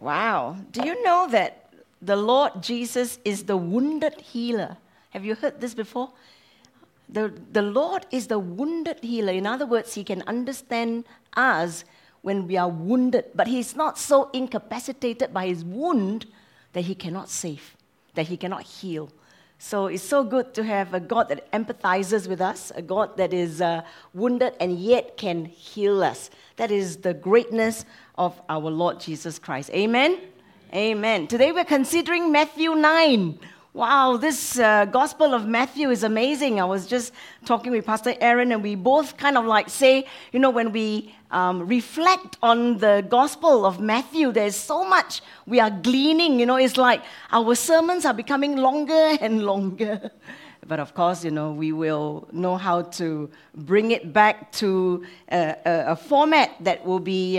Wow. Do you know that the Lord Jesus is the wounded healer? Have you heard this before? The Lord is the wounded healer. In other words, He can understand us when we are wounded, but He's not so incapacitated by His wound that He cannot save, that He cannot heal. So it's so good to have a God that empathizes with us, a God that is wounded and yet can heal us. That is the greatness of our Lord Jesus Christ. Amen? Amen. Today we're considering Matthew 9. Wow, this Gospel of Matthew is amazing. I was just talking with Pastor Aaron, and we both kind of like say, you know, when we reflect on the Gospel of Matthew, there's so much we are gleaning. You know, it's like our sermons are becoming longer and longer. But of course, you know, we will know how to bring it back to a format that will be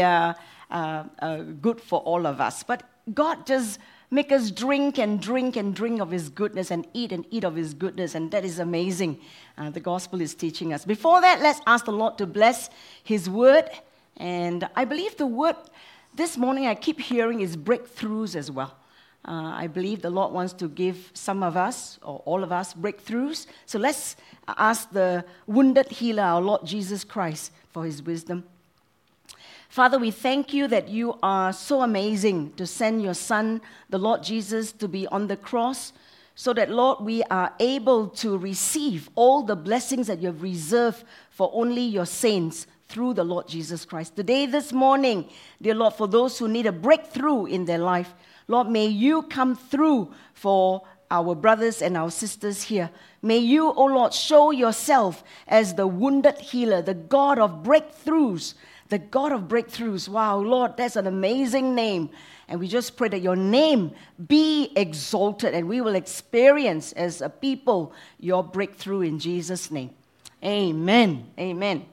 good for all of us. But God just make us drink and drink and drink of His goodness and eat of His goodness, and that is amazing. The gospel is teaching us. Before that, let's ask the Lord to bless His word. And I believe the word this morning I keep hearing is breakthroughs as well. I believe the Lord wants to give some of us, or all of us, breakthroughs. So let's ask the wounded healer, our Lord Jesus Christ, for His wisdom. Father, we thank You that You are so amazing to send Your Son, the Lord Jesus, to be on the cross, so that, Lord, we are able to receive all the blessings that You have reserved for only Your saints through the Lord Jesus Christ. Today, this morning, dear Lord, for those who need a breakthrough in their life, Lord, may You come through for our brothers and our sisters here. May You, O Lord, show Yourself as the wounded healer, the God of breakthroughs. The God of breakthroughs. Wow, Lord, that's an amazing name. And we just pray that Your name be exalted and we will experience as a people Your breakthrough in Jesus' name. Amen. Amen.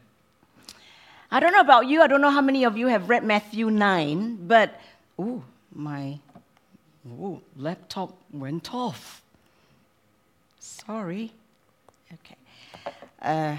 I don't know about you. I don't know how many of you have read Matthew 9, but, my laptop went off. Sorry. Okay.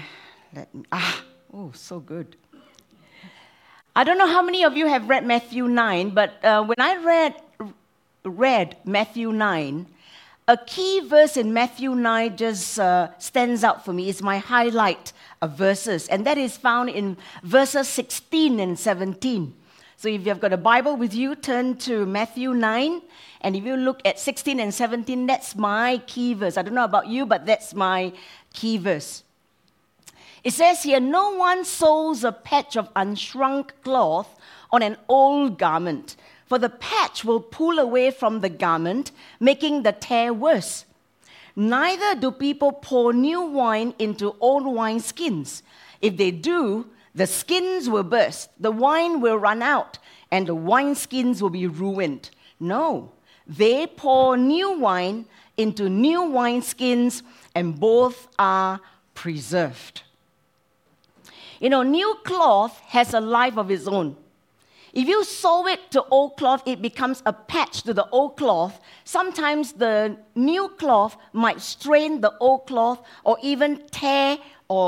So good. I don't know how many of you have read Matthew 9, but when I read Matthew 9, a key verse in Matthew 9 just stands out for me. It's my highlight of verses, and that is found in verses 16 and 17. So if you've got a Bible with you, turn to Matthew 9, and if you look at 16 and 17, that's my key verse. I don't know about you, but that's my key verse. It says here, "No one sews a patch of unshrunk cloth on an old garment, for the patch will pull away from the garment, making the tear worse. Neither do people pour new wine into old wineskins. If they do, the skins will burst, the wine will run out, and the wineskins will be ruined. No, they pour new wine into new wineskins, and both are preserved." You know, new cloth has a life of its own. If you sew it to old cloth, it becomes a patch to the old cloth. Sometimes the new cloth might strain the old cloth or even tear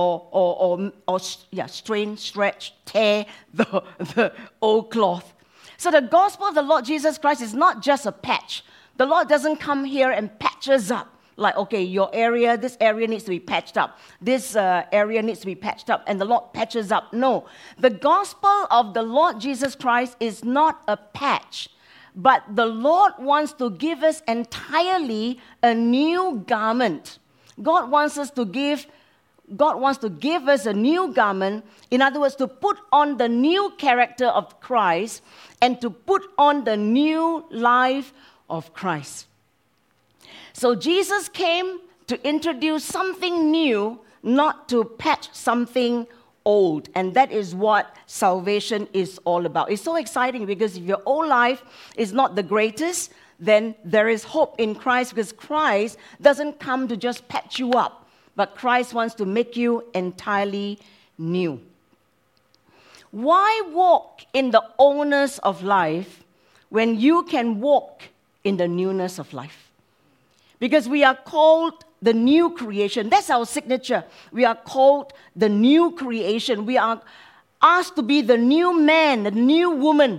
strain, stretch, tear the old cloth. So the gospel of the Lord Jesus Christ is not just a patch. The Lord doesn't come here and patch us up. Like, okay, this area needs to be patched up. This area needs to be patched up. And the Lord patches up. No. The gospel of the Lord Jesus Christ is not a patch. But the Lord wants to give us entirely a new garment. God wants to give us a new garment. In other words, to put on the new character of Christ and to put on the new life of Christ. So Jesus came to introduce something new, not to patch something old. And that is what salvation is all about. It's so exciting because if your old life is not the greatest, then there is hope in Christ, because Christ doesn't come to just patch you up, but Christ wants to make you entirely new. Why walk in the oldness of life when you can walk in the newness of life? Because we are called the new creation. That's our signature. We are called the new creation. We are asked to be the new man, the new woman.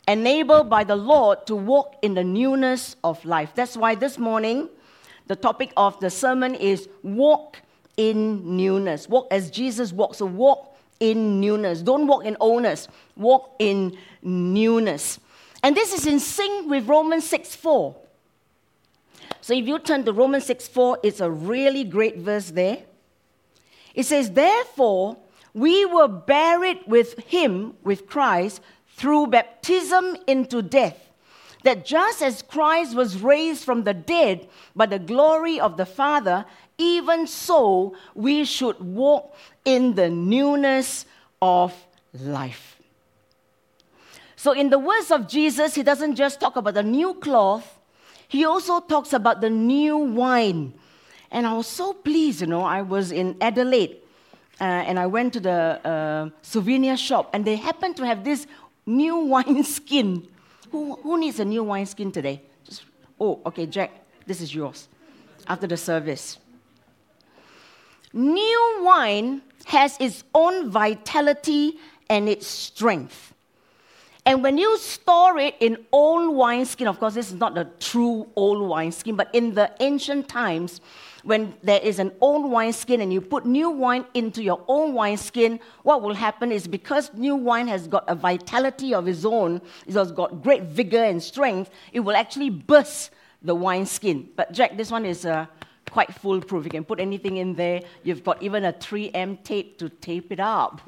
enabled by the Lord to walk in the newness of life. That's why this morning, the topic of the sermon is walk in newness. Walk as Jesus walked. So walk in newness. Don't walk in oldness. Walk in newness. And this is in sync with Romans 6:4. So if you turn to Romans 6:4, it's a really great verse there. It says, therefore, we were buried with him, with Christ, through baptism into death, that just as Christ was raised from the dead by the glory of the Father, even so we should walk in the newness of life. So in the words of Jesus, he doesn't just talk about the new cloth, he also talks about the new wine. And I was so pleased, I was in Adelaide, and I went to the souvenir shop, and they happened to have this new wine skin. Who needs a new wine skin today? Okay, Jack, this is yours after the service. New wine has its own vitality and its strength. And when you store it in old wineskin, of course, this is not the true old wineskin, but in the ancient times, when there is an old wineskin and you put new wine into your own wineskin, what will happen is because new wine has got a vitality of its own, it has got great vigor and strength, it will actually burst the wineskin. But Jack, this one is quite foolproof. You can put anything in there. You've got even a 3M tape to tape it up.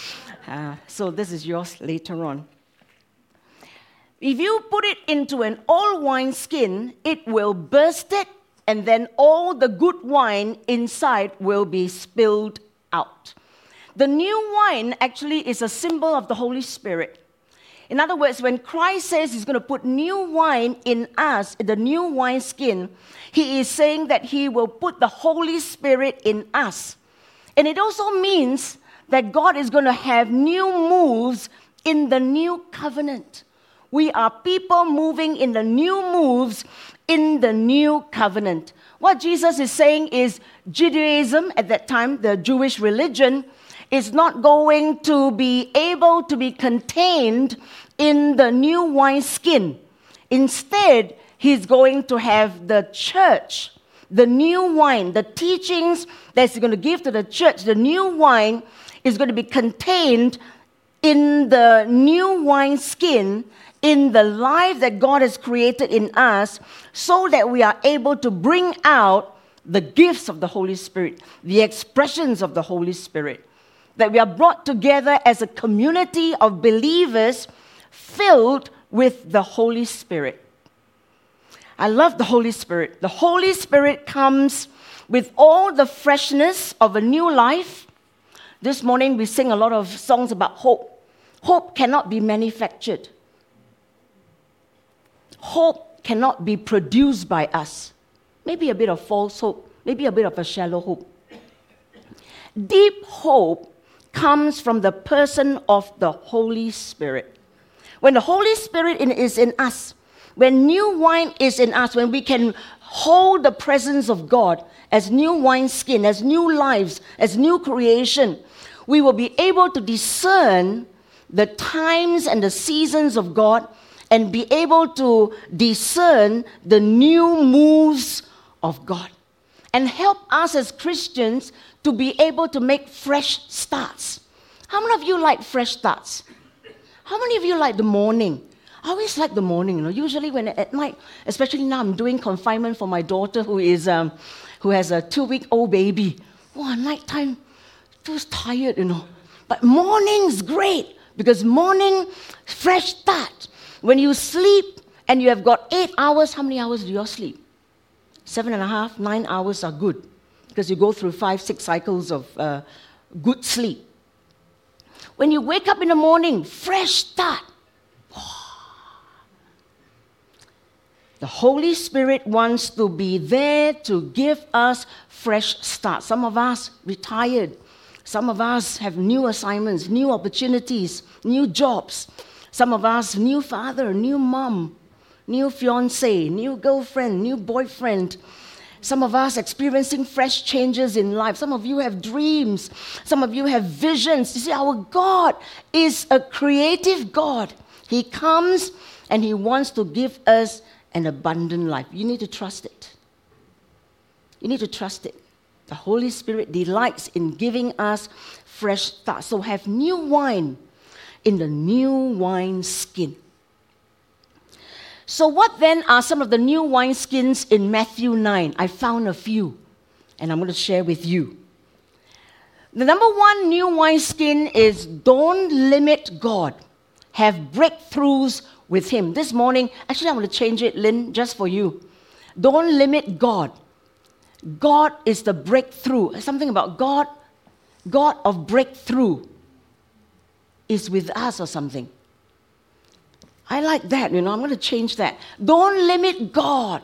So this is yours later on. If you put it into an old wineskin, it will burst it, and then all the good wine inside will be spilled out. The new wine actually is a symbol of the Holy Spirit. In other words, when Christ says he's going to put new wine in us, the new wineskin, he is saying that he will put the Holy Spirit in us. And it also means that God is going to have new moves in the new covenant. We are people moving in the new moves in the new covenant. What Jesus is saying is Judaism, at that time, the Jewish religion, is not going to be able to be contained in the new wineskin. Instead, he's going to have the church, the new wine, the teachings that he's going to give to the church, the new wine is going to be contained in the new wineskin, in the life that God has created in us, so that we are able to bring out the gifts of the Holy Spirit, the expressions of the Holy Spirit. That we are brought together as a community of believers filled with the Holy Spirit. I love the Holy Spirit. The Holy Spirit comes with all the freshness of a new life. This morning we sing a lot of songs about hope. Hope cannot be manufactured. Hope cannot be produced by us. Maybe a bit of false hope, maybe a bit of a shallow hope. Deep hope comes from the person of the Holy Spirit. When the Holy Spirit is in us, when new wine is in us, when we can hold the presence of God as new wineskin, as new lives, as new creation, we will be able to discern the times and the seasons of God and be able to discern the new moves of God and help us as Christians to be able to make fresh starts. How many of you like fresh starts? How many of you like the morning? I always like the morning, Usually when at night, especially now I'm doing confinement for my daughter who has a 2-week-old baby. Nighttime, feels tired, But morning's great because morning, fresh start. When you sleep and you have got 8 hours, how many hours do you all sleep? 7.5, 9 hours are good because you go through 5-6 cycles of good sleep. When you wake up in the morning, fresh start. The Holy Spirit wants to be there to give us fresh start. Some of us retired. Some of us have new assignments, new opportunities, new jobs. Some of us, new father, new mom, new fiancé, new girlfriend, new boyfriend. Some of us experiencing fresh changes in life. Some of you have dreams. Some of you have visions. You see, our God is a creative God. He comes and He wants to give us an abundant life. You need to trust it. You need to trust it. The Holy Spirit delights in giving us fresh start. So have new wine in the new wine skin. So what then are some of the new wineskins in Matthew 9? I found a few, and I'm going to share with you. The number one new wineskin is don't limit God. Have breakthroughs with Him. This morning, actually I want to change it, Lynn, just for you. Don't limit God. God is the breakthrough. Something about God of breakthrough is with us or something. I like that, I'm going to change that. Don't limit God.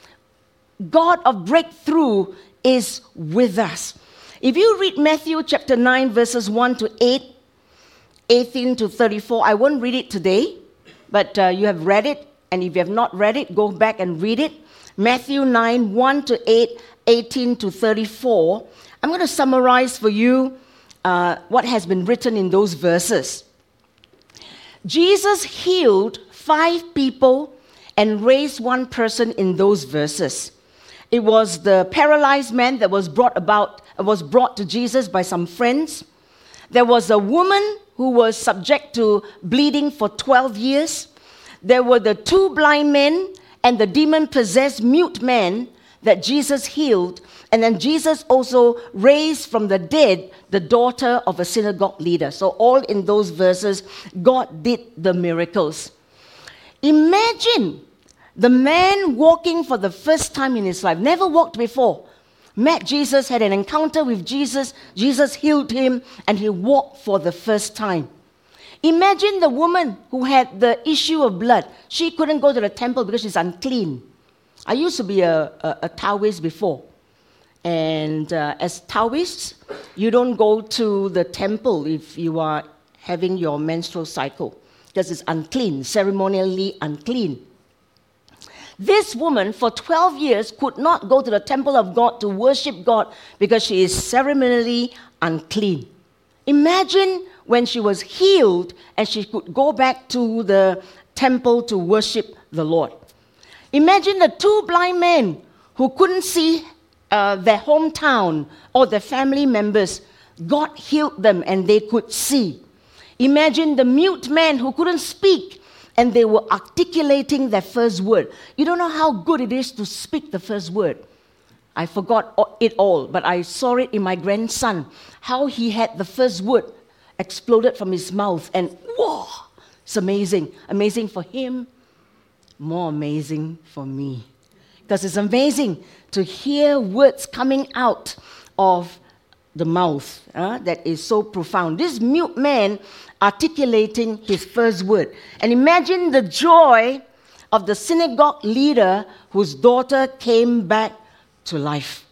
God of breakthrough is with us. If you read Matthew chapter 9, verses 1 to 8, 18 to 34, I won't read it today, but you have read it, and if you have not read it, go back and read it. Matthew 9, 1 to 8, 18 to 34. I'm going to summarize for you what has been written in those verses. Jesus healed 5 people and raised 1 person in those verses. It was the paralyzed man that was brought to Jesus by some friends. There was a woman who was subject to bleeding for 12 years. There were the 2 blind men and the demon-possessed mute man that Jesus healed. And then Jesus also raised from the dead the daughter of a synagogue leader. So all in those verses, God did the miracles. Imagine the man walking for the first time in his life, never walked before, met Jesus, had an encounter with Jesus, Jesus healed him, and he walked for the first time. Imagine the woman who had the issue of blood. She couldn't go to the temple because she's unclean. I used to be a Taoist before. And as Taoists, you don't go to the temple if you are having your menstrual cycle because it's unclean, ceremonially unclean. This woman, for 12 years, could not go to the temple of God to worship God because she is ceremonially unclean. Imagine when she was healed and she could go back to the temple to worship the Lord. Imagine the 2 blind men who couldn't see their hometown or their family members. God healed them and they could see. Imagine the mute man who couldn't speak and they were articulating their first word. You don't know how good it is to speak the first word. I forgot it all, but I saw it in my grandson, how he had the first word exploded from his mouth, and whoa, it's amazing. Amazing for him, more amazing for me. Because it's amazing to hear words coming out of the mouth that is so profound. This mute man articulating his first word. And imagine the joy of the synagogue leader whose daughter came back to life.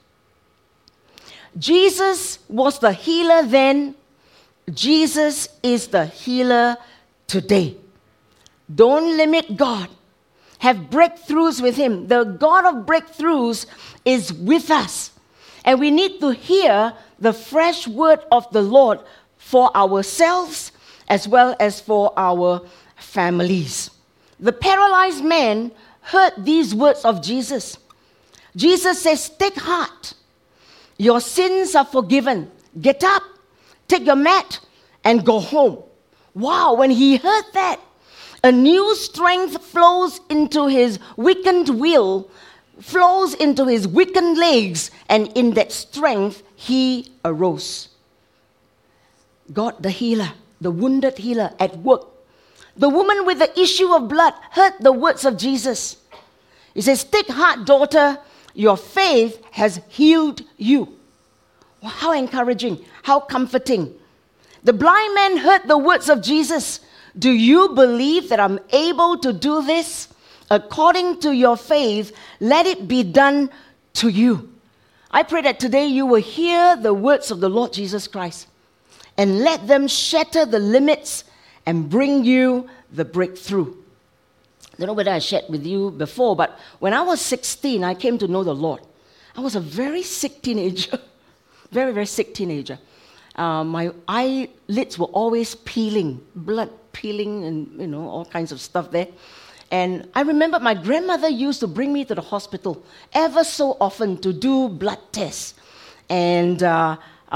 Jesus was the healer then. Jesus is the healer today. Don't limit God. Have breakthroughs with Him. The God of breakthroughs is with us. And we need to hear the fresh word of the Lord for ourselves as well as for our families. The paralyzed man heard these words of Jesus. Jesus says, "Take heart. Your sins are forgiven. Get up, take your mat, and go home." Wow, when he heard that, a new strength flows into his weakened will, flows into his weakened legs, and in that strength, he arose. God, the healer, the wounded healer at work. The woman with the issue of blood heard the words of Jesus. He says, "Take heart, daughter, your faith has healed you." Wow, how encouraging, how comforting. The blind man heard the words of Jesus. "Do you believe that I'm able to do this? According to your faith, let it be done to you." I pray that today you will hear the words of the Lord Jesus Christ and let them shatter the limits and bring you the breakthrough. I don't know whether I shared with you before, but when I was 16, I came to know the Lord. I was a very sick teenager, very, very sick teenager. My eyelids were always peeling, blood peeling and, all kinds of stuff there. And I remember my grandmother used to bring me to the hospital ever so often to do blood tests. And I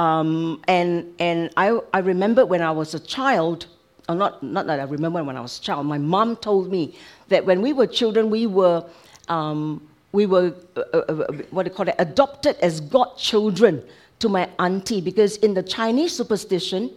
remember when I was a child, or not that I remember when I was a child, my mom told me that when we were children, we were adopted as godchildren to my auntie, because in the Chinese superstition,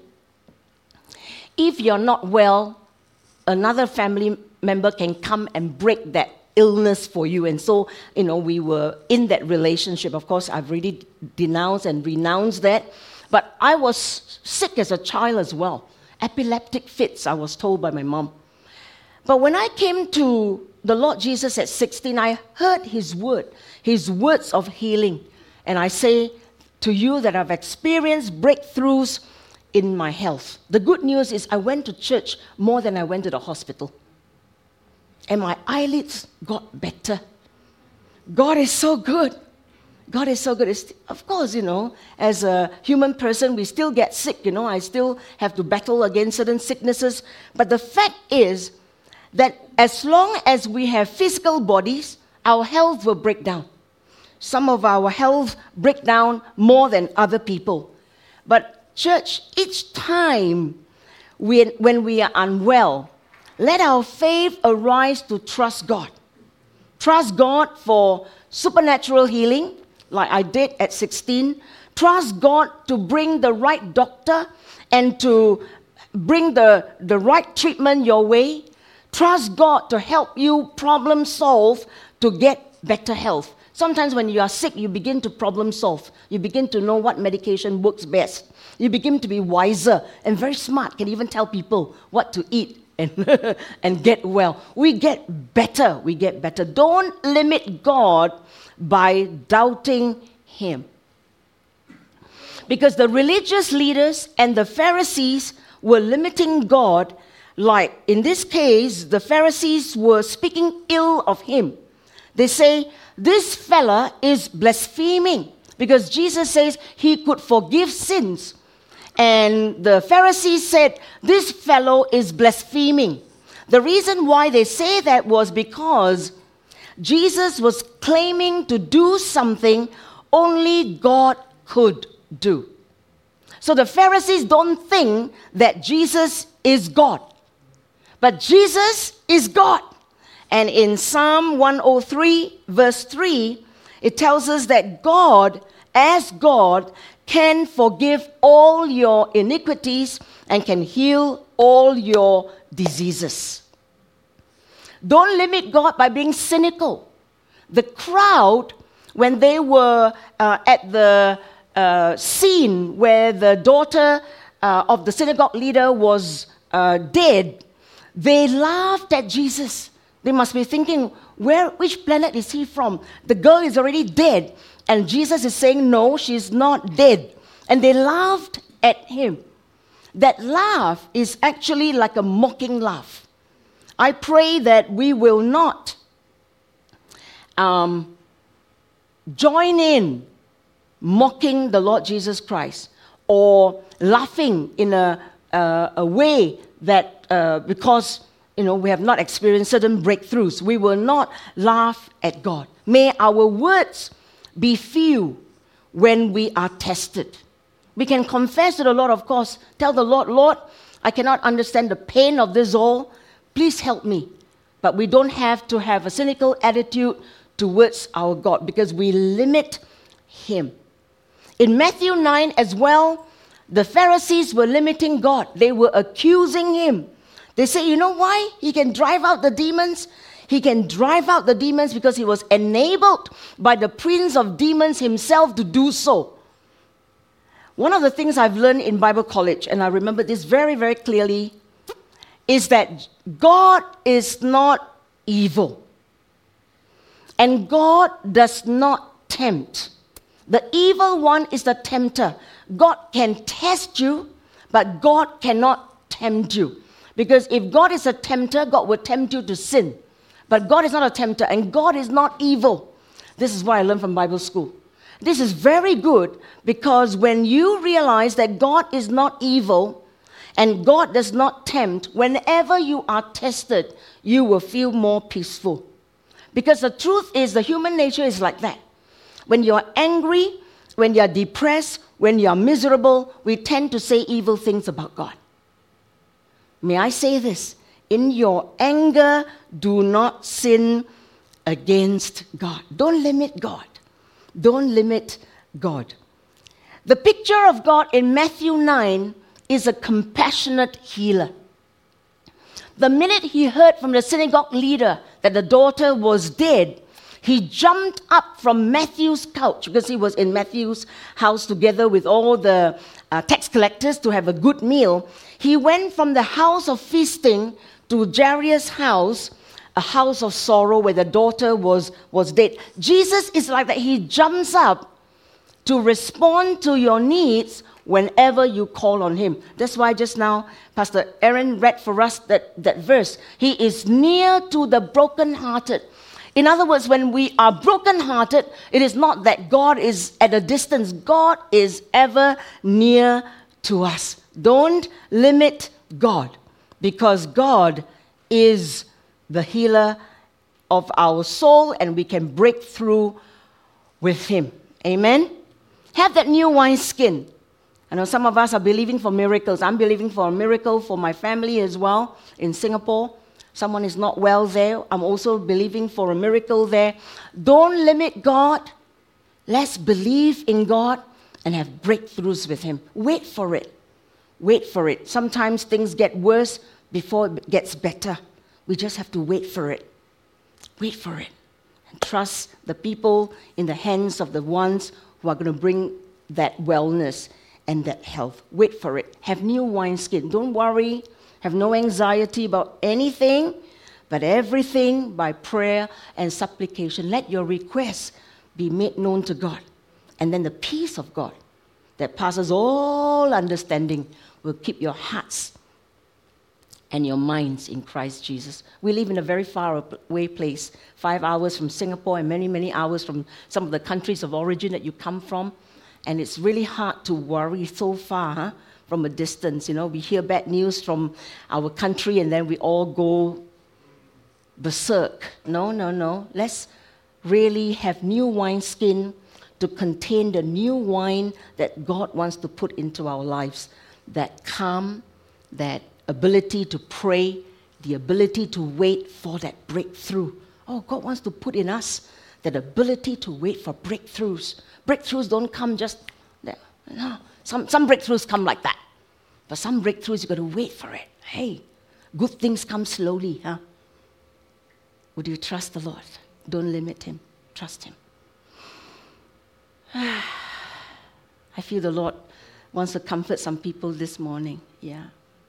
if you're not well, another family member can come and break that illness for you. And so, we were in that relationship. Of course, I've really denounced and renounced that. But I was sick as a child as well. Epileptic fits, I was told by my mom. But when I came to the Lord Jesus at 16, I heard His words of healing. And I say to you that I've experienced breakthroughs in my health. The good news is I went to church more than I went to the hospital. And my eyelids got better. God is so good. God is so good. Of course, as a human person, we still get sick, I still have to battle against certain sicknesses. But the fact is that as long as we have physical bodies, our health will break down. Some of our health break down more than other people. But church, each time when we are unwell, let our faith arise to trust God. Trust God for supernatural healing, like I did at 16. Trust God to bring the right doctor and to bring the right treatment your way. Trust God to help you problem solve to get better health. Sometimes when you are sick, you begin to problem solve. You begin to know what medication works best. You begin to be wiser and very smart, can even tell people what to eat and get well. We get better. Don't limit God by doubting Him. Because the religious leaders and the Pharisees were limiting God, like in this case, the Pharisees were speaking ill of Him. They say, this fella is blaspheming, because Jesus says He could forgive sins. And the Pharisees said, this fellow is blaspheming. The reason why they say that was because Jesus was claiming to do something only God could do. So the Pharisees don't think that Jesus is God. But Jesus is God. And in Psalm 103, verse 3, it tells us that God, as God, can forgive all your iniquities and can heal all your diseases. Don't limit God by being cynical. The crowd, when they were at the scene where the daughter of the synagogue leader was dead, they laughed at Jesus. They must be thinking, which planet is he from? The girl is already dead. And Jesus is saying, no, she's not dead. And they laughed at him. That laugh is actually like a mocking laugh. I pray that we will not join in mocking the Lord Jesus Christ or laughing in a way that because we have not experienced certain breakthroughs, we will not laugh at God. May our words be few when we are tested. We can confess to the Lord, of course. Tell the Lord, Lord, I cannot understand the pain of this all. Please help me. But we don't have to have a cynical attitude towards our God because we limit Him. In Matthew 9 as well, the Pharisees were limiting God. They were accusing Him. They say, you know why? He can drive out the demons. He can drive out the demons because He was enabled by the prince of demons himself to do so. One of the things I've learned in Bible college, and I remember this very, very clearly, is that God is not evil. And God does not tempt. The evil one is the tempter. God can test you, but God cannot tempt you. Because if God is a tempter, God will tempt you to sin. But God is not a tempter, and God is not evil. This is what I learned from Bible school. This is very good because when you realize that God is not evil and God does not tempt, whenever you are tested, you will feel more peaceful. Because the truth is, the human nature is like that. When you're angry, when you're depressed, when you're miserable, we tend to say evil things about God. May I say this? In your anger, do not sin against God. Don't limit God. Don't limit God. The picture of God in Matthew 9 is a compassionate healer. The minute he heard from the synagogue leader that the daughter was dead, he jumped up from Matthew's couch, because he was in Matthew's house together with all the tax collectors to have a good meal. He went from the house of feasting to Jairus' house, a house of sorrow where the daughter was dead. Jesus is like that. He jumps up to respond to your needs whenever you call on him. That's why just now Pastor Aaron read for us that verse. He is near to the brokenhearted. In other words, when we are brokenhearted, it is not that God is at a distance. God is ever near to us. Don't limit God, because God is the healer of our soul, and we can break through with him. Amen? Have that new wineskin. I know some of us are believing for miracles. I'm believing for a miracle for my family as well in Singapore. Someone is not well there. I'm also believing for a miracle there. Don't limit God. Let's believe in God and have breakthroughs with him. Wait for it. Wait for it. Sometimes things get worse before it gets better. We just have to wait for it. Wait for it. And trust the people in the hands of the ones who are going to bring that wellness and that health. Wait for it. Have new wineskin. Don't worry. Have no anxiety about anything, but everything by prayer and supplication. Let your requests be made known to God. And then the peace of God that passes all understanding will keep your hearts and your minds in Christ Jesus. We live in a very far away place, 5 hours from Singapore and many, many hours from some of the countries of origin that you come from. And it's really hard to worry so far, from a distance. You know, we hear bad news from our country and then we all go berserk. No. Let's really have new wineskin to contain the new wine that God wants to put into our lives. That calm, that ability to pray, the ability to wait for that breakthrough. Oh, God wants to put in us that ability to wait for breakthroughs. Breakthroughs don't come just there. No. Some breakthroughs come like that. But some breakthroughs, you've got to wait for it. Hey, good things come slowly, huh? Would you trust the Lord? Don't limit him. Trust him. I feel the Lord wants to comfort some people this morning. Yeah.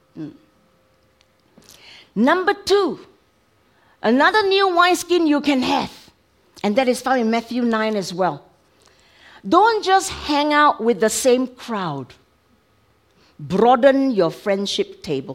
Number 2, another new wineskin you can have. And that is found in Matthew 9 as well. Don't just hang out with the same crowd. Broaden your friendship table.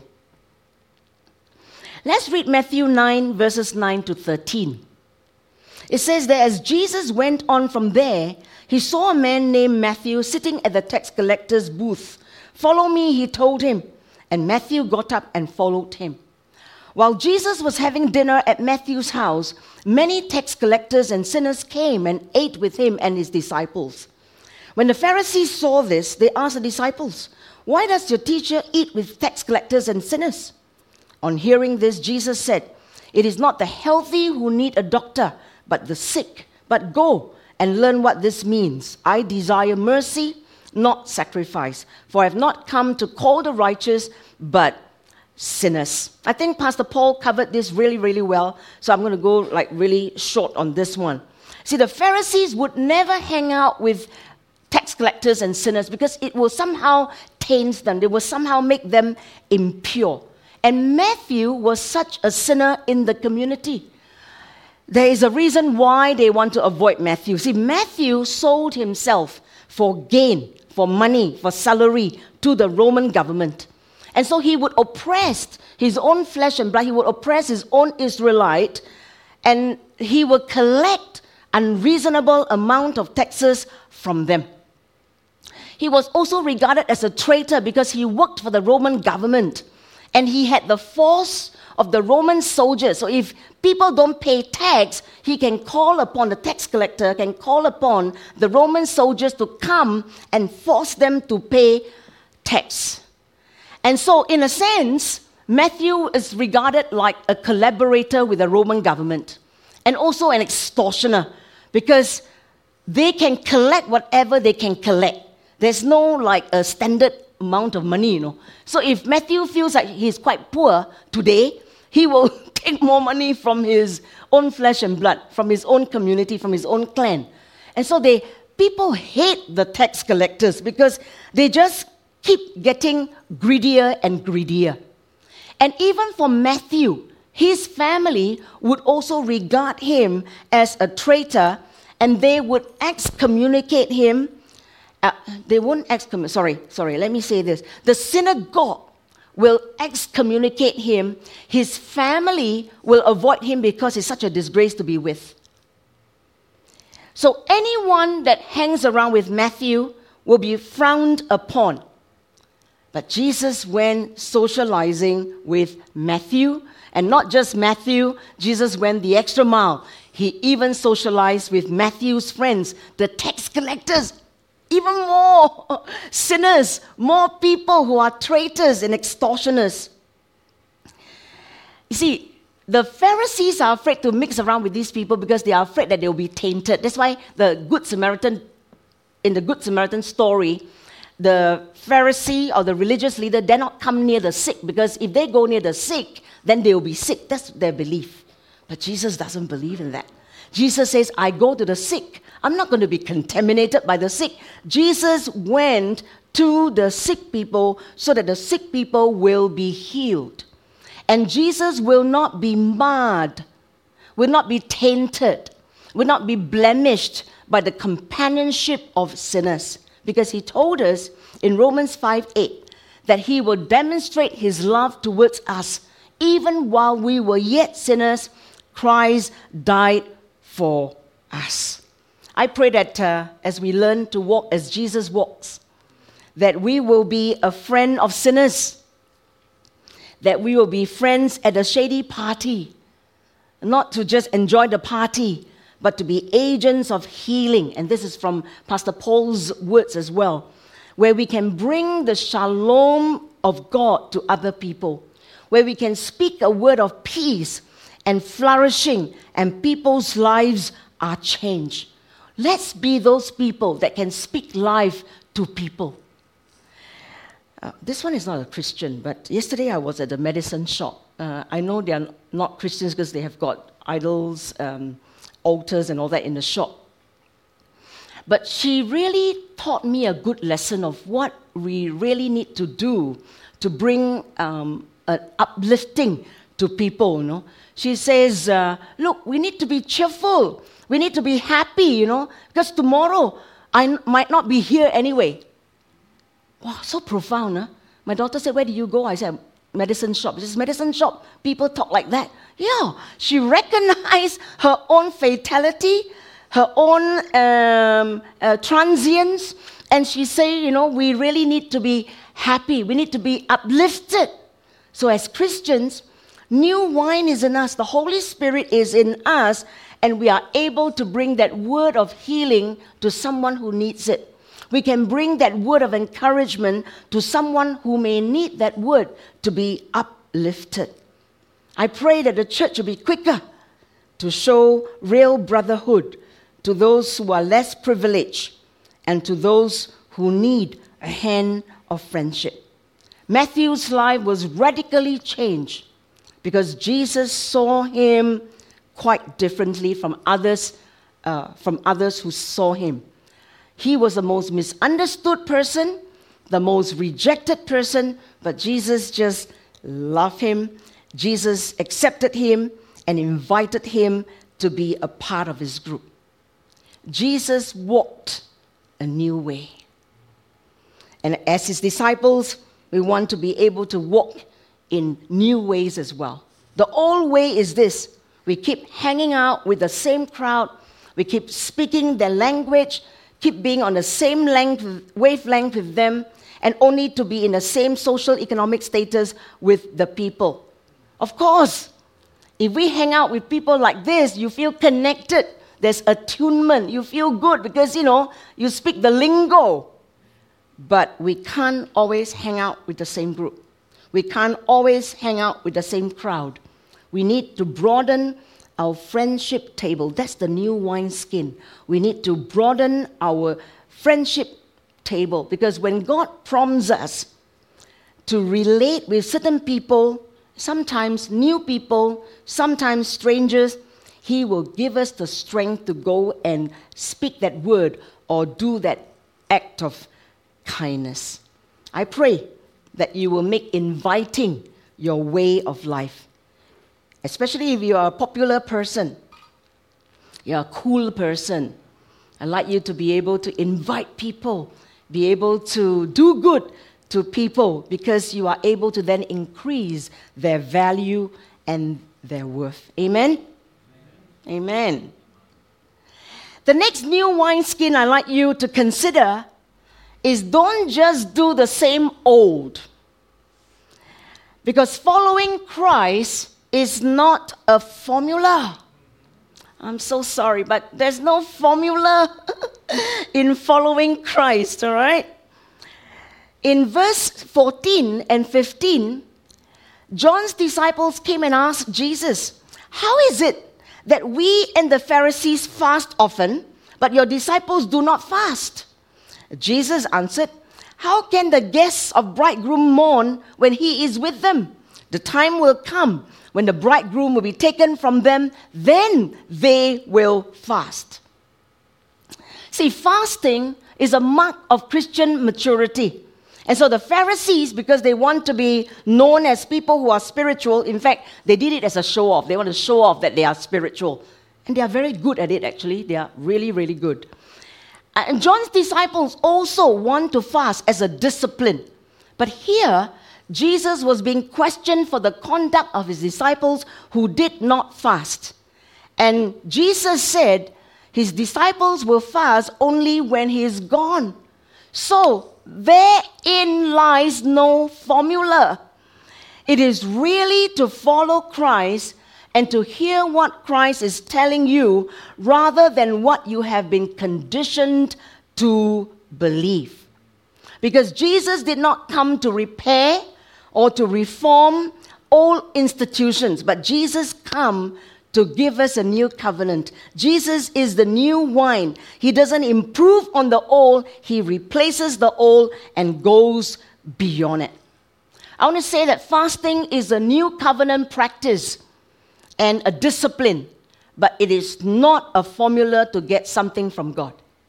Let's read Matthew 9, verses 9 to 13. It says that as Jesus went on from there, he saw a man named Matthew sitting at the tax collector's booth. "Follow me," he told him. And Matthew got up and followed him. While Jesus was having dinner at Matthew's house, many tax collectors and sinners came and ate with him and his disciples. When the Pharisees saw this, they asked the disciples, "Why does your teacher eat with tax collectors and sinners?" On hearing this, Jesus said, "It is not the healthy who need a doctor, but the sick. But go and learn what this means. I desire mercy, not sacrifice, for I have not come to call the righteous, but sinners." I think Pastor Paul covered this really, really well, so I'm going to go really short on this one. See, the Pharisees would never hang out with tax collectors and sinners because it will somehow taint them. It will somehow make them impure. And Matthew was such a sinner in the community. There is a reason why they want to avoid Matthew. See, Matthew sold himself for gain, for money, for salary to the Roman government. And so he would oppress his own flesh and blood. He would oppress his own Israelite, and he would collect unreasonable amount of taxes from them. He was also regarded as a traitor because he worked for the Roman government. And he had the force of the Roman soldiers. So if people don't pay tax, he can call upon, the tax collector can call upon the Roman soldiers to come and force them to pay tax. And so in a sense, Matthew is regarded like a collaborator with the Roman government and also an extortioner because they can collect whatever they can collect. There's no like a standard amount of money, So if Matthew feels like he's quite poor today, he will take more money from his own flesh and blood, from his own community, from his own clan. And so people hate the tax collectors because they just keep getting greedier and greedier. And even for Matthew, his family would also regard him as a traitor, and they would excommunicate him. They won't excommunicate, sorry, let me say this. The synagogue will excommunicate him. His family will avoid him because he's such a disgrace to be with. So anyone that hangs around with Matthew will be frowned upon. But Jesus went socializing with Matthew, and not just Matthew, Jesus went the extra mile. He even socialized with Matthew's friends, the tax collectors, even more sinners, more people who are traitors and extortioners. You see, the Pharisees are afraid to mix around with these people because they are afraid that they will be tainted. That's why in the Good Samaritan story, the Pharisee or the religious leader dare not come near the sick because if they go near the sick, then they will be sick. That's their belief. But Jesus doesn't believe in that. Jesus says, I go to the sick. I'm not going to be contaminated by the sick. Jesus went to the sick people so that the sick people will be healed. And Jesus will not be marred, will not be tainted, will not be blemished by the companionship of sinners. Because he told us in Romans 5:8 that he will demonstrate his love towards us. Even while we were yet sinners, Christ died for us. I pray that as we learn to walk as Jesus walks, that we will be a friend of sinners, that we will be friends at a shady party, not to just enjoy the party, but to be agents of healing. And this is from Pastor Paul's words as well, where we can bring the shalom of God to other people, where we can speak a word of peace and flourishing, and people's lives are changed. Let's be those people that can speak life to people. This one is not a Christian, but yesterday I was at a medicine shop. I know they are not Christians because they have got idols, altars and all that in the shop. But she really taught me a good lesson of what we really need to do to bring an uplifting to people, She says, look, we need to be cheerful. We need to be happy, because tomorrow I might not be here anyway. Wow, so profound, huh? My daughter said, where do you go? I said, medicine shop. She says, medicine shop, people talk like that. Yeah, she recognized her own fatality, her own transience, and she said, we really need to be happy. We need to be uplifted. So as Christians, new wine is in us. The Holy Spirit is in us, and we are able to bring that word of healing to someone who needs it. We can bring that word of encouragement to someone who may need that word to be uplifted. I pray that the church will be quicker to show real brotherhood to those who are less privileged and to those who need a hand of friendship. Matthew's life was radically changed because Jesus saw him quite differently from others who saw him. He was the most misunderstood person, the most rejected person, but Jesus just loved him. Jesus accepted him and invited him to be a part of his group. Jesus walked a new way. And as his disciples, we want to be able to walk in new ways as well. The old way is this: we keep hanging out with the same crowd, we keep speaking their language, keep being on the same wavelength with them, and only to be in the same social economic status with the people. Of course, if we hang out with people like this, you feel connected. There's attunement. You feel good because, you speak the lingo. But we can't always hang out with the same group. We can't always hang out with the same crowd. We need to broaden our friendship table. That's the new wineskin. We need to broaden our friendship table, because when God prompts us to relate with certain people, sometimes new people, sometimes strangers, He will give us the strength to go and speak that word or do that act of kindness. I pray that you will make inviting your way of life. Especially if you are a popular person, you're a cool person. I'd like you to be able to invite people, be able to do good to people, because you are able to then increase their value and their worth. Amen? Amen. The next new wineskin I'd like you to consider is don't just do the same old. Because following Christ is not a formula. I'm so sorry, but there's no formula in following Christ, all right? In verse 14 and 15, John's disciples came and asked Jesus, "How is it that we and the Pharisees fast often, but your disciples do not fast?" Jesus answered, "How can the guests of bridegroom mourn when he is with them? The time will come when the bridegroom will be taken from them, then they will fast." See, fasting is a mark of Christian maturity. And so the Pharisees, because they want to be known as people who are spiritual, in fact, they did it as a show-off. They want to show off that they are spiritual. And they are very good at it, actually. They are really, really good. And John's disciples also want to fast as a discipline. But here, Jesus was being questioned for the conduct of his disciples who did not fast. And Jesus said his disciples will fast only when he is gone. So, therein lies no formula. It is really to follow Christ and to hear what Christ is telling you rather than what you have been conditioned to believe. Because Jesus did not come to repair or to reform old institutions, but Jesus came to give us a new covenant. Jesus is the new wine. He doesn't improve on the old, he replaces the old and goes beyond it. I want to say that fasting is a new covenant practice and a discipline, but it is not a formula to get something from God.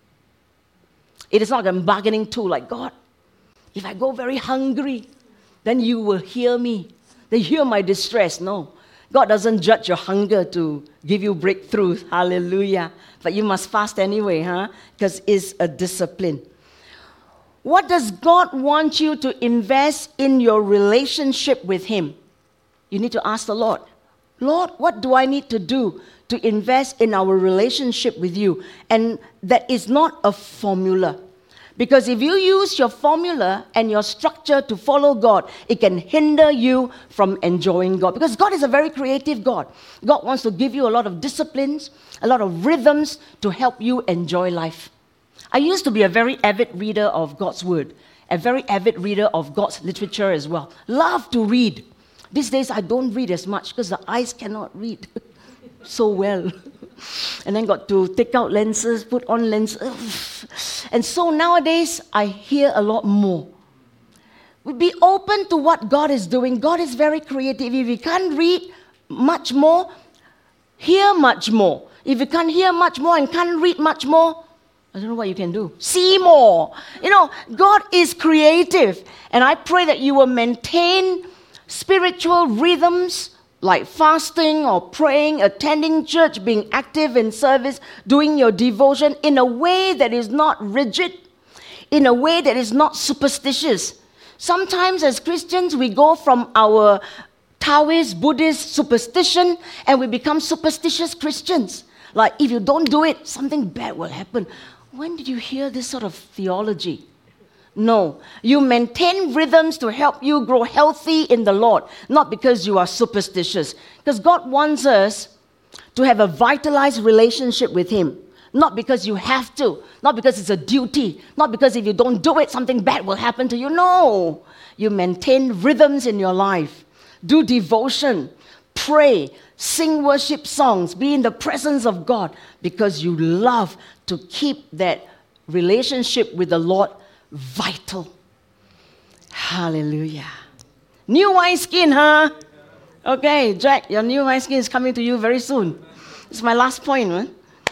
It is not a bargaining tool like, "God, if I go very hungry, then you will hear me. They hear my distress." No. God doesn't judge your hunger to give you breakthroughs. Hallelujah. But you must fast anyway, because it's a discipline. What does God want you to invest in your relationship with Him? You need to ask the Lord, "Lord, what do I need to do to invest in our relationship with you?" And that is not a formula. Because if you use your formula and your structure to follow God, it can hinder you from enjoying God. Because God is a very creative God. God wants to give you a lot of disciplines, a lot of rhythms to help you enjoy life. I used to be a very avid reader of God's Word, a very avid reader of God's literature as well. Love to read. These days I don't read as much because the eyes cannot read so well. And then got to take out lenses, put on lenses. And so nowadays, I hear a lot more. We be open to what God is doing. God is very creative. If you can't read much more, hear much more. If you can't hear much more and can't read much more, I don't know what you can do. See more. God is creative. And I pray that you will maintain spiritual rhythms like fasting or praying, attending church, being active in service, doing your devotion in a way that is not rigid, in a way that is not superstitious. Sometimes as Christians, we go from our Taoist, Buddhist superstition and we become superstitious Christians. Like, if you don't do it, something bad will happen. When did you hear this sort of theology? No. You maintain rhythms to help you grow healthy in the Lord, not because you are superstitious. Because God wants us to have a vitalized relationship with Him. Not because you have to, not because it's a duty, not because if you don't do it, something bad will happen to you. No. You maintain rhythms in your life. Do devotion, pray, sing worship songs, be in the presence of God because you love to keep that relationship with the Lord vital. Hallelujah. New wineskin, huh? Okay, Jack, your new wineskin is coming to you very soon. It's my last point, huh?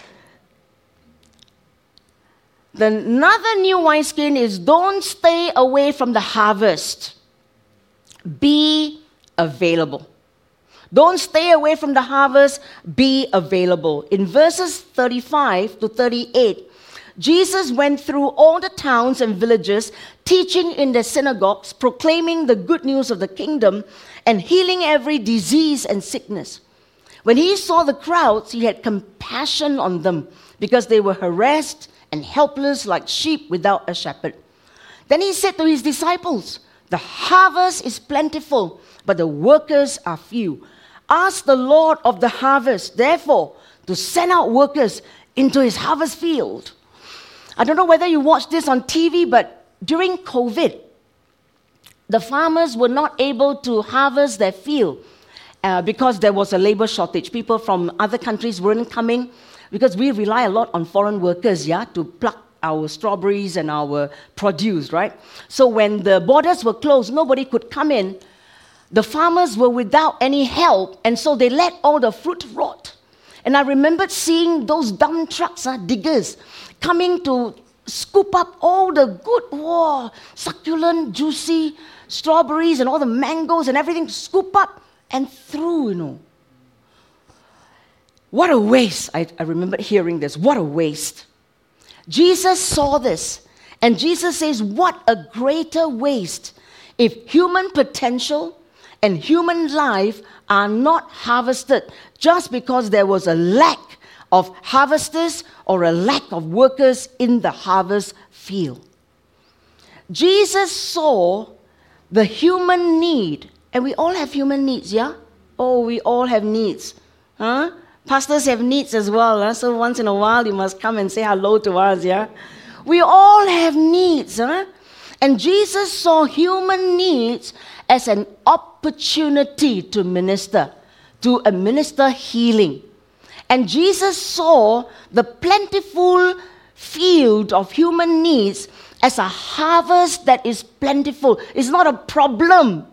Another new wineskin is don't stay away from the harvest. Be available. Don't stay away from the harvest. Be available. In verses 35 to 38, Jesus went through all the towns and villages, teaching in their synagogues, proclaiming the good news of the kingdom, and healing every disease and sickness. When he saw the crowds, he had compassion on them because they were harassed and helpless like sheep without a shepherd. Then he said to his disciples, "The harvest is plentiful, but the workers are few. Ask the Lord of the harvest, therefore, to send out workers into his harvest field." I don't know whether you watched this on TV, but during COVID, the farmers were not able to harvest their field because there was a labor shortage. People from other countries weren't coming because we rely a lot on foreign workers, to pluck our strawberries and our produce, right? So when the borders were closed, nobody could come in. The farmers were without any help, and so they let all the fruit rot. And I remembered seeing those dump trucks, diggers, coming to scoop up all the good, succulent, juicy strawberries and all the mangoes and everything, scoop up and throw, What a waste. I remember hearing this. What a waste. Jesus saw this, and Jesus says, what a greater waste if human potential and human life are not harvested just because there was a lack of harvesters or a lack of workers in the harvest field. Jesus saw the human need, and we all have human needs, Oh, we all have needs. Pastors have needs as well, so once in a while you must come and say hello to us, We all have needs, And Jesus saw human needs as an opportunity to administer healing. And Jesus saw the plentiful field of human needs as a harvest that is plentiful. It's not a problem.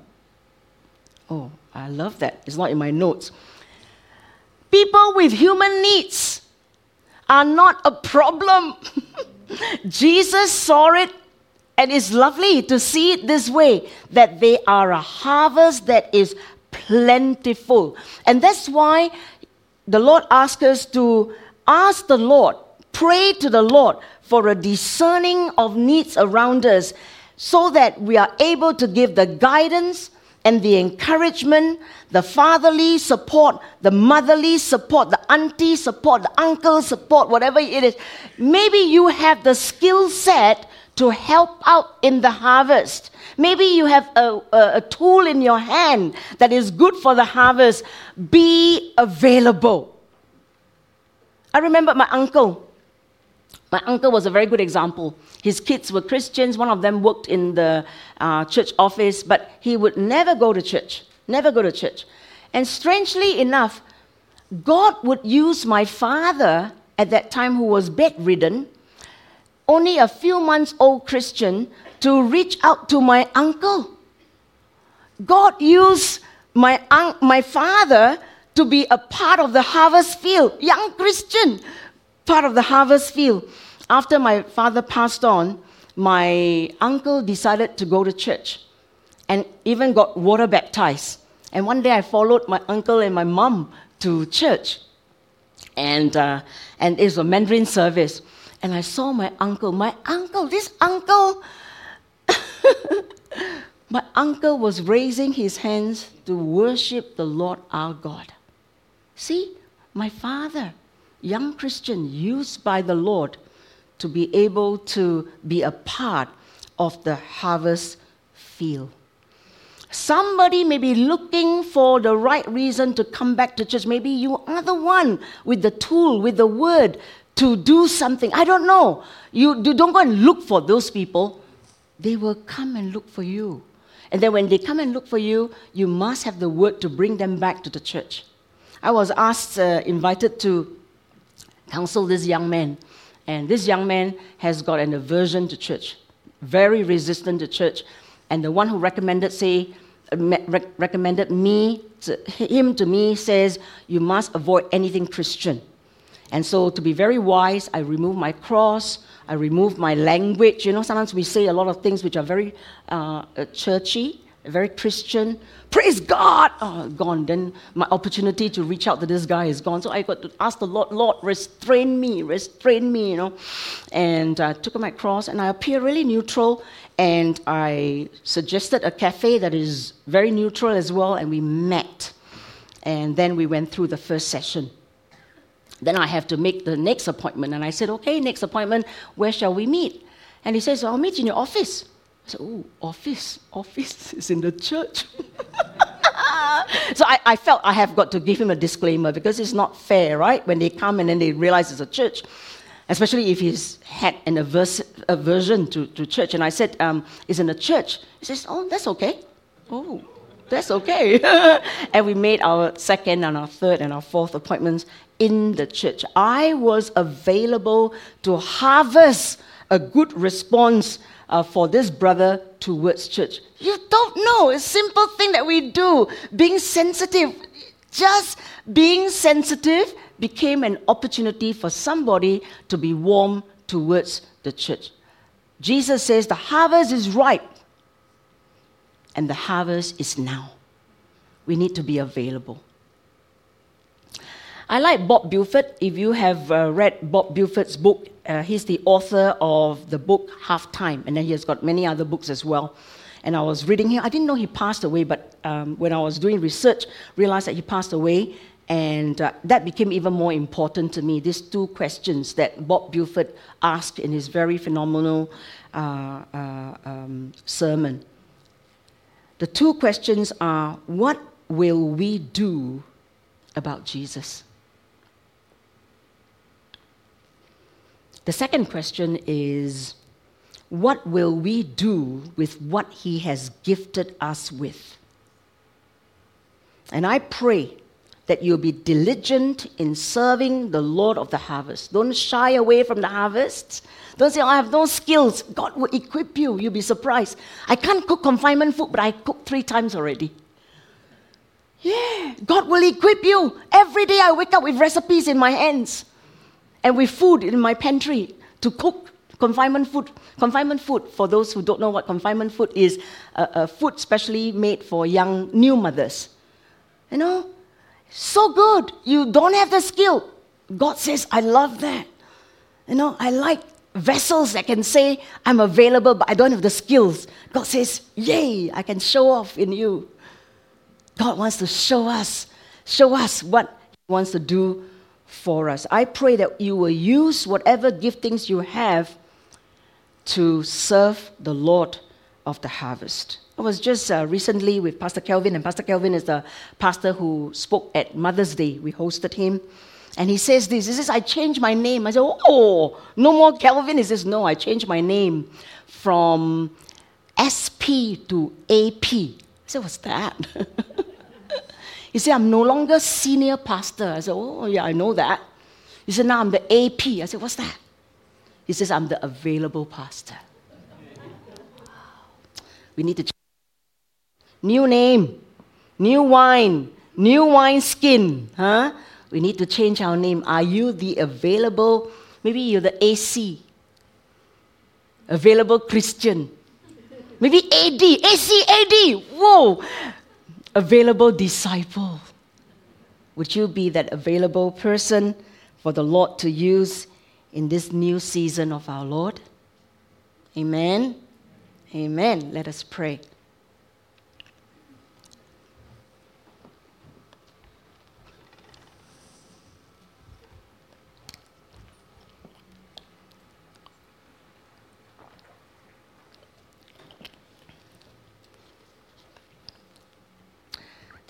Oh, I love that. It's not in my notes. People with human needs are not a problem. Jesus saw it, and it's lovely to see it this way, that they are a harvest that is plentiful. And that's why the Lord asks us to ask the Lord, pray to the Lord for a discerning of needs around us so that we are able to give the guidance and the encouragement, the fatherly support, the motherly support, the auntie support, the uncle support, whatever it is. Maybe you have the skill set to help out in the harvest. Maybe you have a tool in your hand that is good for the harvest. Be available. I remember my uncle. My uncle was a very good example. His kids were Christians. One of them worked in the church office, but he would never go to church. Never go to church. And strangely enough, God would use my father at that time, who was bedridden, only a few months old Christian, to reach out to my uncle. God used my father to be a part of the harvest field, young Christian, part of the harvest field. After my father passed on, my uncle decided to go to church and even got water baptized. And one day I followed my uncle and my mom to church. And it was a Mandarin service. And I saw my uncle, my uncle was raising his hands to worship the Lord our God. See, my father, young Christian, used by the Lord to be able to be a part of the harvest field. Somebody may be looking for the right reason to come back to church. Maybe you are the one with the tool, with the word to do something. I don't know. You don't go and look for those people. They will come and look for you. And then when they come and look for you, you must have the word to bring them back to the church. I was invited to counsel this young man. And this young man has got an aversion to church, very resistant to church. And the one who recommended him to me says, you must avoid anything Christian. And so to be very wise, I removed my cross, I removed my language. You know, sometimes we say a lot of things which are very churchy, very Christian. Praise God! Oh, gone. Then my opportunity to reach out to this guy is gone. So I got to ask the Lord, Lord, restrain me, you know. And I took my cross, and I appear really neutral. And I suggested a cafe that is very neutral as well, and we met. And then we went through the first session. Then I have to make the next appointment. And I said, okay, next appointment, where shall we meet? And he says, I'll meet in your office. I said, oh, office is in the church. So I felt I have got to give him a disclaimer because it's not fair, right? When they come and then they realize it's a church, especially if he's had an aversion to church. And I said, it's in a church. He says, oh, that's okay. Oh, that's okay. And we made our second and our third and our fourth appointments in the church. I was available to harvest a good response for this brother towards church. You don't know. It's a simple thing that we do. Being sensitive. Just being sensitive became an opportunity for somebody to be warm towards the church. Jesus says the harvest is ripe and the harvest is now. We need to be available. I like Bob Buford. If you have read Bob Buford's book, he's the author of the book Half Time, and then he has got many other books as well. And I was reading him. I didn't know he passed away, but when I was doing research, realized that he passed away, and that became even more important to me. These two questions that Bob Buford asked in his very phenomenal sermon. The two questions are, what will we do about Jesus? The second question is, what will we do with what he has gifted us with? And I pray that you'll be diligent in serving the Lord of the harvest. Don't shy away from the harvest. Don't say, I have no skills. God will equip you. You'll be surprised. I can't cook confinement food, but I cooked 3 times already. Yeah, God will equip you. Every day I wake up with recipes in my hands and with food in my pantry to cook confinement food. Confinement food, for those who don't know what confinement food is, a food specially made for young new mothers. You know, so good. You don't have the skill. God says, I love that. You know, I like vessels that can say, I'm available, but I don't have the skills. God says, yay, I can show off in you. God wants to show us what he wants to do for us. I pray that you will use whatever giftings you have to serve the Lord of the harvest. I was just recently with Pastor Kelvin, and Pastor Kelvin is the pastor who spoke at Mother's Day. We hosted him. And he says this, he says, I changed my name. I said, oh, no more Kelvin. He says, no, I changed my name from SP to AP. I said, what's that? He said, I'm no longer senior pastor. I said, oh, yeah, I know that. He said, now I'm the AP. I said, what's that? He says, I'm the available pastor. We need to change. New name, new wine skin. Huh? We need to change our name. Are you the available? Maybe you're the AC. Available Christian. Maybe AD, ACAD. Whoa. Available disciple. Would you be that available person for the Lord to use in this new season of our Lord? Amen. Amen. Let us pray.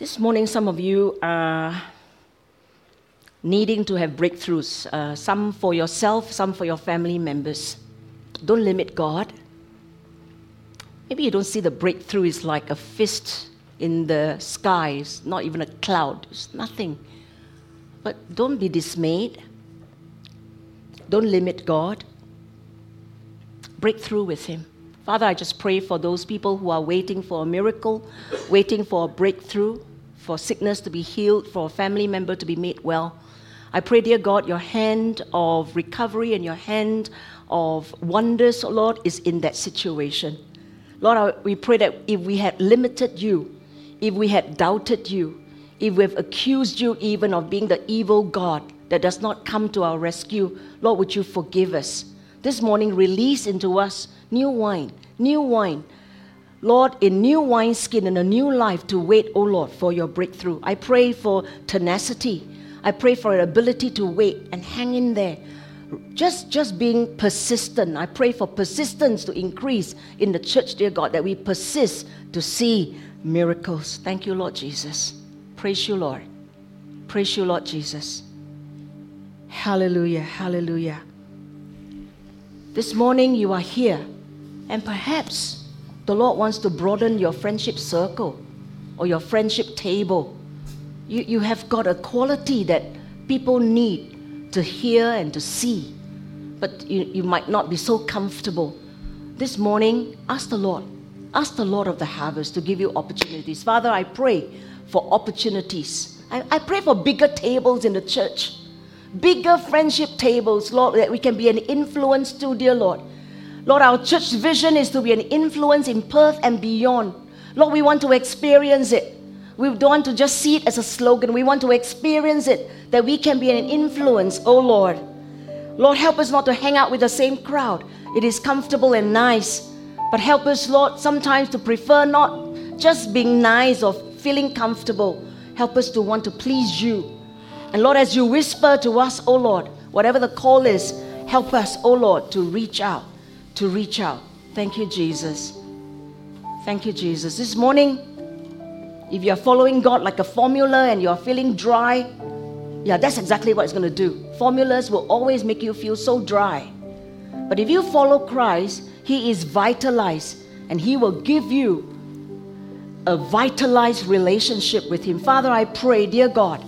This morning, some of you are needing to have breakthroughs, some for yourself, some for your family members. Don't limit God. Maybe you don't see the breakthrough is like a fist in the skies, not even a cloud, it's nothing. But don't be dismayed. Don't limit God. Break through with Him. Father, I just pray for those people who are waiting for a miracle, waiting for a breakthrough, for sickness to be healed, for a family member to be made well. I pray, dear God, your hand of recovery and your hand of wonders, Lord, is in that situation. Lord, we pray that if we had limited you, if we had doubted you, if we have accused you even of being the evil God that does not come to our rescue, Lord, would you forgive us? This morning, release into us new wine, Lord, in new wineskin and a new life to wait, oh Lord, for your breakthrough. I pray for tenacity. I pray for an ability to wait and hang in there. Just being persistent. I pray for persistence to increase in the church, dear God, that we persist to see miracles. Thank you, Lord Jesus. Praise you, Lord. Praise you, Lord Jesus. Hallelujah, hallelujah. This morning you are here, and perhaps the Lord wants to broaden your friendship circle or your friendship table. You have got a quality that people need to hear and to see, but you might not be so comfortable. This morning, ask the Lord of the harvest to give you opportunities. Father, I pray for opportunities. I pray for bigger tables in the church, bigger friendship tables, Lord, that we can be an influence to, dear Lord. Lord, our church vision is to be an influence in Perth and beyond. Lord, we want to experience it. We don't want to just see it as a slogan. We want to experience it, that we can be an influence, oh Lord. Lord, help us not to hang out with the same crowd. It is comfortable and nice. But help us, Lord, sometimes to prefer not just being nice or feeling comfortable. Help us to want to please you. And Lord, as you whisper to us, oh Lord, whatever the call is, help us, oh Lord, to reach out. Thank you, Jesus. Thank you, Jesus. This morning, if you're following God like a formula and you're feeling dry, yeah, that's exactly what it's going to do. Formulas will always make you feel so dry. But if you follow Christ, He is vitalized, and He will give you a vitalized relationship with Him. Father, I pray, dear God,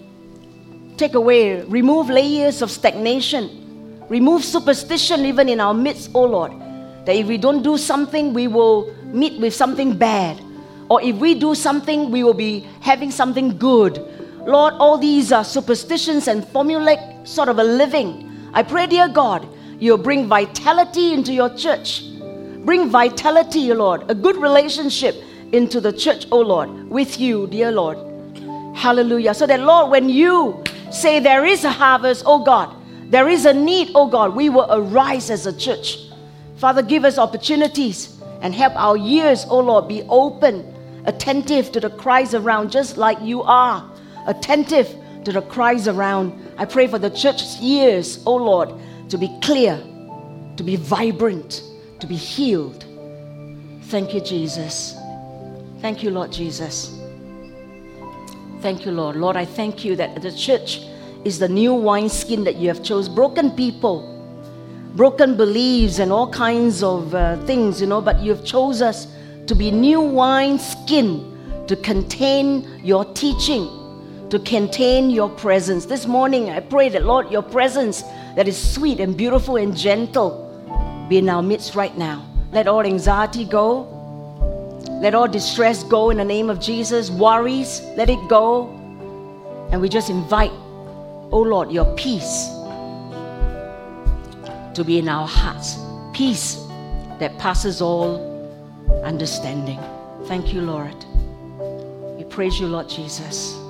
remove layers of stagnation. Remove superstition even in our midst, oh Lord. That if we don't do something, we will meet with something bad. Or if we do something, we will be having something good. Lord, all these are superstitions and formulaic sort of a living. I pray, dear God, you'll bring vitality into your church. Bring vitality, Lord, a good relationship into the church, oh Lord, with you, dear Lord. Hallelujah. So that, Lord, when you say there is a harvest, oh God, there is a need, oh God, we will arise as a church. Father, give us opportunities and help our ears, oh Lord, be open, attentive to the cries around, just like you are attentive to the cries around. I pray for the church's ears, oh Lord, to be clear, to be vibrant, to be healed. Thank you, Jesus. Thank you, Lord Jesus. Thank you, Lord. Lord, I thank you that the church is the new wineskin that you have chosen. Broken people, broken beliefs and all kinds of things, but you have chosen us to be new wineskin to contain your teaching, to contain your presence. This morning, I pray that, Lord, your presence that is sweet and beautiful and gentle be in our midst right now. Let all anxiety go. Let all distress go in the name of Jesus. Worries, let it go. And we just invite, oh Lord, your peace to be in our hearts. Peace that passes all understanding. Thank you, Lord. We praise you, Lord Jesus.